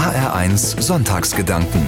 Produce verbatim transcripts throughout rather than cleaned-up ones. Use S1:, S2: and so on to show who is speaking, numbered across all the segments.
S1: H R eins Sonntagsgedanken.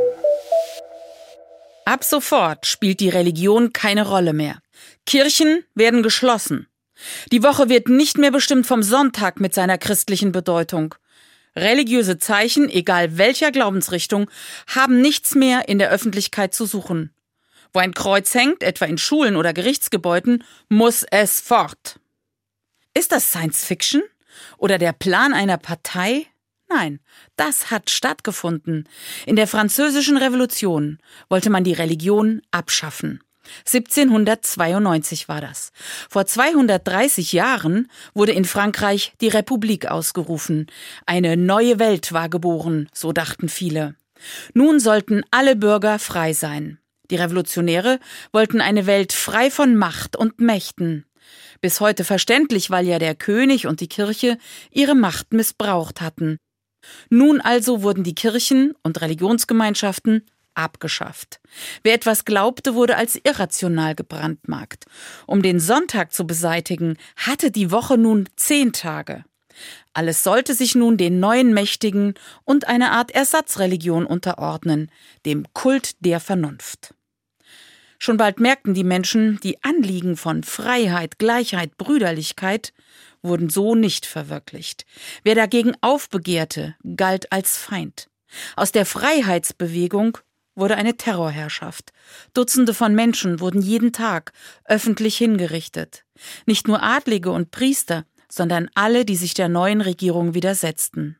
S2: Ab sofort spielt die Religion keine Rolle mehr. Kirchen werden geschlossen. Die Woche wird nicht mehr bestimmt vom Sonntag mit seiner christlichen Bedeutung. Religiöse Zeichen, egal welcher Glaubensrichtung, haben nichts mehr in der Öffentlichkeit zu suchen. Wo ein Kreuz hängt, etwa in Schulen oder Gerichtsgebäuden, muss es fort. Ist das Science Fiction? Oder der Plan einer Partei? Nein, das hat stattgefunden. In der Französischen Revolution wollte man die Religion abschaffen. siebzehnhundertzweiundneunzig war das. Vor zweihundertdreißig Jahren wurde in Frankreich die Republik ausgerufen. Eine neue Welt war geboren, so dachten viele. Nun sollten alle Bürger frei sein. Die Revolutionäre wollten eine Welt frei von Macht und Mächten. Bis heute verständlich, weil ja der König und die Kirche ihre Macht missbraucht hatten. Nun also wurden die Kirchen und Religionsgemeinschaften abgeschafft. Wer etwas glaubte, wurde als irrational gebrandmarkt. Um den Sonntag zu beseitigen, hatte die Woche nun zehn Tage. Alles sollte sich nun den neuen Mächtigen und einer Art Ersatzreligion unterordnen, dem Kult der Vernunft. Schon bald merkten die Menschen, die Anliegen von Freiheit, Gleichheit, Brüderlichkeit wurden so nicht verwirklicht. Wer dagegen aufbegehrte, galt als Feind. Aus der Freiheitsbewegung wurde eine Terrorherrschaft. Dutzende von Menschen wurden jeden Tag öffentlich hingerichtet. Nicht nur Adlige und Priester, sondern alle, die sich der neuen Regierung widersetzten.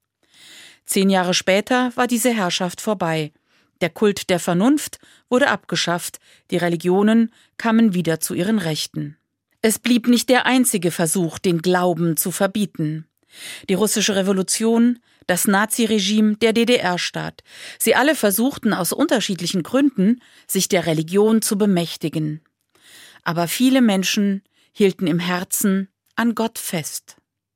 S2: Zehn Jahre später war diese Herrschaft vorbei. Der Kult der Vernunft wurde abgeschafft, die Religionen kamen wieder zu ihren Rechten. Es blieb nicht der einzige Versuch, den Glauben zu verbieten. Die russische Revolution, das Naziregime, der D D R-Staat. Sie alle versuchten aus unterschiedlichen Gründen, sich der Religion zu bemächtigen. Aber viele Menschen hielten im Herzen an Gott fest.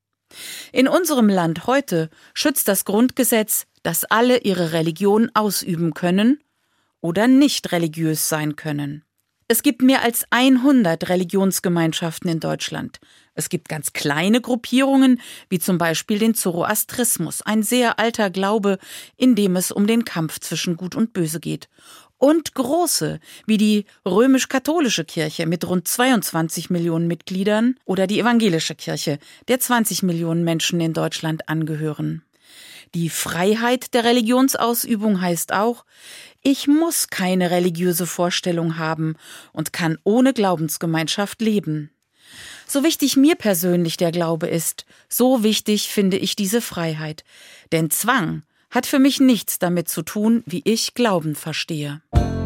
S2: In unserem Land heute schützt das Grundgesetz, dass alle ihre Religion ausüben können oder nicht religiös sein können. Es gibt mehr als hundert Religionsgemeinschaften in Deutschland. Es gibt ganz kleine Gruppierungen, wie zum Beispiel den Zoroastrismus, ein sehr alter Glaube, in dem es um den Kampf zwischen Gut und Böse geht. Und große, wie die römisch-katholische Kirche mit rund zweiundzwanzig Millionen Mitgliedern oder die evangelische Kirche, der zwanzig Millionen Menschen in Deutschland angehören. Die Freiheit der Religionsausübung heißt auch, ich muss keine religiöse Vorstellung haben und kann ohne Glaubensgemeinschaft leben. So wichtig mir persönlich der Glaube ist, so wichtig finde ich diese Freiheit. Denn Zwang hat für mich nichts damit zu tun, wie ich Glauben verstehe.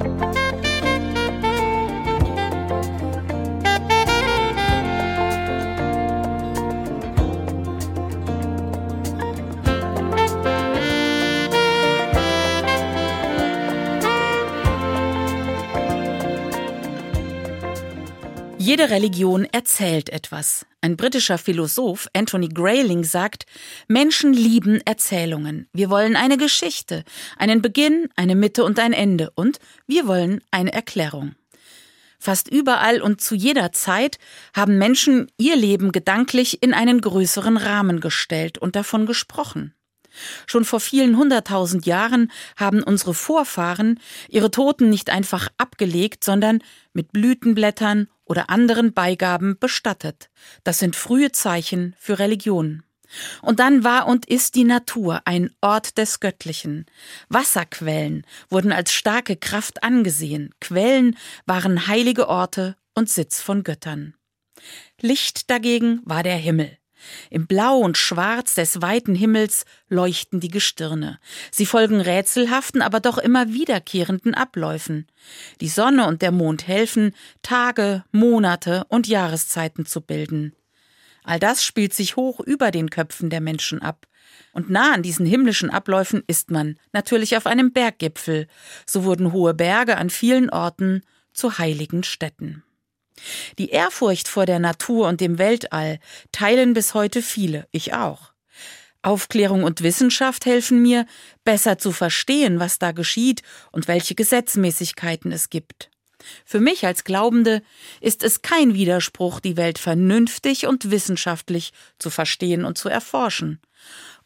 S2: Jede Religion erzählt etwas. Ein britischer Philosoph, Anthony Grayling, sagt, Menschen lieben Erzählungen. Wir wollen eine Geschichte, einen Beginn, eine Mitte und ein Ende. Und wir wollen eine Erklärung. Fast überall und zu jeder Zeit haben Menschen ihr Leben gedanklich in einen größeren Rahmen gestellt und davon gesprochen. Schon vor vielen hunderttausend Jahren haben unsere Vorfahren ihre Toten nicht einfach abgelegt, sondern mit Blütenblättern oder anderen Beigaben bestattet. Das sind frühe Zeichen für Religion. Und dann war und ist die Natur ein Ort des Göttlichen. Wasserquellen wurden als starke Kraft angesehen. Quellen waren heilige Orte und Sitz von Göttern. Licht dagegen war der Himmel. Im Blau und Schwarz des weiten Himmels leuchten die Gestirne. Sie folgen rätselhaften, aber doch immer wiederkehrenden Abläufen. Die Sonne und der Mond helfen, Tage, Monate und Jahreszeiten zu bilden. All das spielt sich hoch über den Köpfen der Menschen ab. Und nah an diesen himmlischen Abläufen ist man natürlich auf einem Berggipfel. So wurden hohe Berge an vielen Orten zu heiligen Städten. Die Ehrfurcht vor der Natur und dem Weltall teilen bis heute viele, ich auch. Aufklärung und Wissenschaft helfen mir, besser zu verstehen, was da geschieht und welche Gesetzmäßigkeiten es gibt. Für mich als Glaubende ist es kein Widerspruch, die Welt vernünftig und wissenschaftlich zu verstehen und zu erforschen.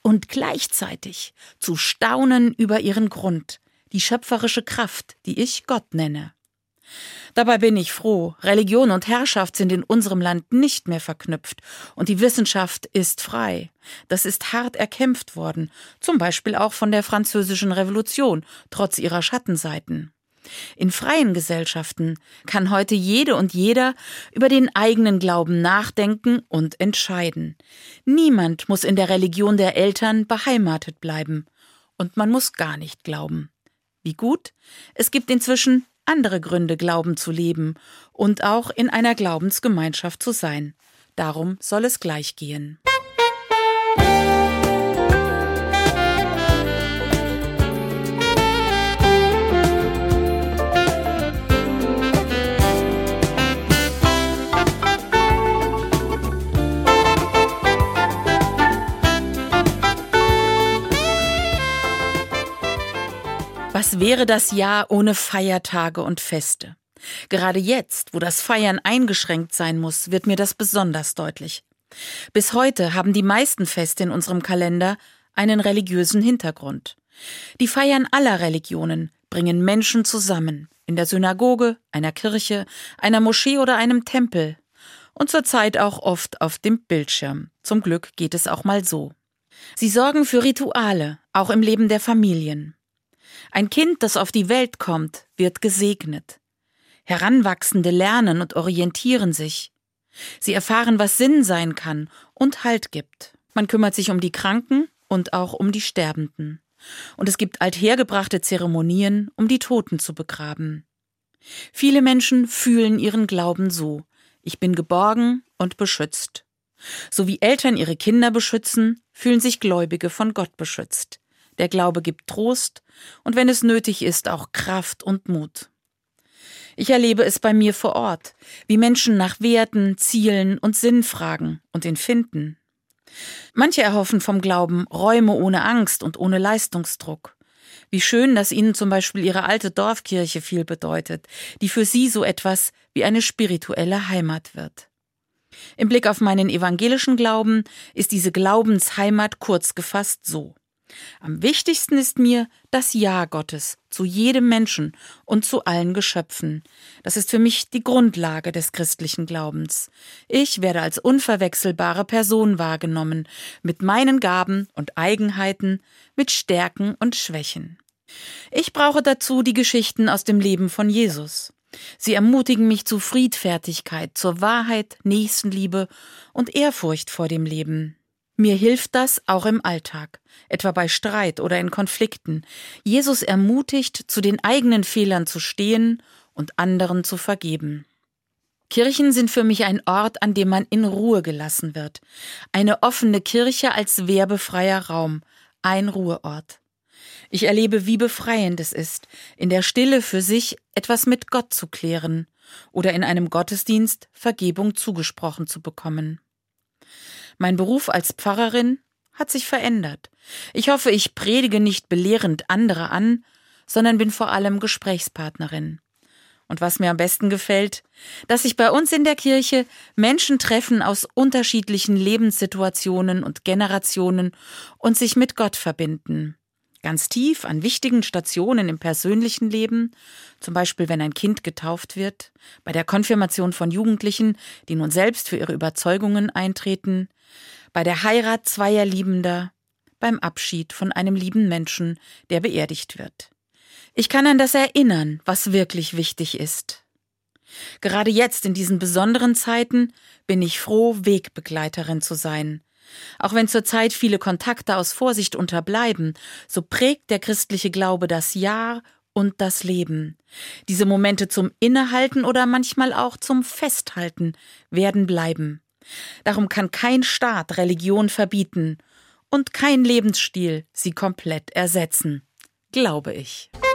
S2: und gleichzeitig zu staunen über ihren Grund, die schöpferische Kraft, die ich Gott nenne. Dabei bin ich froh, Religion und Herrschaft sind in unserem Land nicht mehr verknüpft und die Wissenschaft ist frei. Das ist hart erkämpft worden, zum Beispiel auch von der Französischen Revolution, trotz ihrer Schattenseiten. In freien Gesellschaften kann heute jede und jeder über den eigenen Glauben nachdenken und entscheiden. Niemand muss in der Religion der Eltern beheimatet bleiben. Und man muss gar nicht glauben. Wie gut, es gibt inzwischen andere Gründe, Glauben zu leben und auch in einer Glaubensgemeinschaft zu sein. Darum soll es gleich gehen. Was wäre das Jahr ohne Feiertage und Feste? Gerade jetzt, wo das Feiern eingeschränkt sein muss, wird mir das besonders deutlich. Bis heute haben die meisten Feste in unserem Kalender einen religiösen Hintergrund. Die Feiern aller Religionen bringen Menschen zusammen, in der Synagoge, einer Kirche, einer Moschee oder einem Tempel. Und zurzeit auch oft auf dem Bildschirm. Zum Glück geht es auch mal so. Sie sorgen für Rituale, auch im Leben der Familien. Ein Kind, das auf die Welt kommt, wird gesegnet. Heranwachsende lernen und orientieren sich. Sie erfahren, was Sinn sein kann und Halt gibt. Man kümmert sich um die Kranken und auch um die Sterbenden. Und es gibt althergebrachte Zeremonien, um die Toten zu begraben. Viele Menschen fühlen ihren Glauben so: Ich bin geborgen und beschützt. So wie Eltern ihre Kinder beschützen, fühlen sich Gläubige von Gott beschützt. Der Glaube gibt Trost und wenn es nötig ist, auch Kraft und Mut. Ich erlebe es bei mir vor Ort, wie Menschen nach Werten, Zielen und Sinn fragen und ihn finden. Manche erhoffen vom Glauben Räume ohne Angst und ohne Leistungsdruck. Wie schön, dass ihnen zum Beispiel ihre alte Dorfkirche viel bedeutet, die für sie so etwas wie eine spirituelle Heimat wird. Im Blick auf meinen evangelischen Glauben ist diese Glaubensheimat kurz gefasst so: Am wichtigsten ist mir das Ja Gottes zu jedem Menschen und zu allen Geschöpfen. Das ist für mich die Grundlage des christlichen Glaubens. Ich werde als unverwechselbare Person wahrgenommen, mit meinen Gaben und Eigenheiten, mit Stärken und Schwächen. Ich brauche dazu die Geschichten aus dem Leben von Jesus. Sie ermutigen mich zu Friedfertigkeit, zur Wahrheit, Nächstenliebe und Ehrfurcht vor dem Leben. Mir hilft das auch im Alltag, etwa bei Streit oder in Konflikten. Jesus ermutigt, zu den eigenen Fehlern zu stehen und anderen zu vergeben. Kirchen sind für mich ein Ort, an dem man in Ruhe gelassen wird. Eine offene Kirche als werbefreier Raum, ein Ruheort. Ich erlebe, wie befreiend es ist, in der Stille für sich etwas mit Gott zu klären oder in einem Gottesdienst Vergebung zugesprochen zu bekommen. Mein Beruf als Pfarrerin hat sich verändert. Ich hoffe, ich predige nicht belehrend andere an, sondern bin vor allem Gesprächspartnerin. Und was mir am besten gefällt, dass sich bei uns in der Kirche Menschen treffen aus unterschiedlichen Lebenssituationen und Generationen und sich mit Gott verbinden. Ganz tief an wichtigen Stationen im persönlichen Leben, zum Beispiel wenn ein Kind getauft wird, bei der Konfirmation von Jugendlichen, die nun selbst für ihre Überzeugungen eintreten, bei der Heirat zweier Liebender, beim Abschied von einem lieben Menschen, der beerdigt wird. Ich kann an das erinnern, was wirklich wichtig ist. Gerade jetzt in diesen besonderen Zeiten bin ich froh, Wegbegleiterin zu sein. Auch wenn zurzeit viele Kontakte aus Vorsicht unterbleiben, so prägt der christliche Glaube das Jahr und das Leben. Diese Momente zum Innehalten oder manchmal auch zum Festhalten werden bleiben. Darum kann kein Staat Religion verbieten und kein Lebensstil sie komplett ersetzen, glaube ich.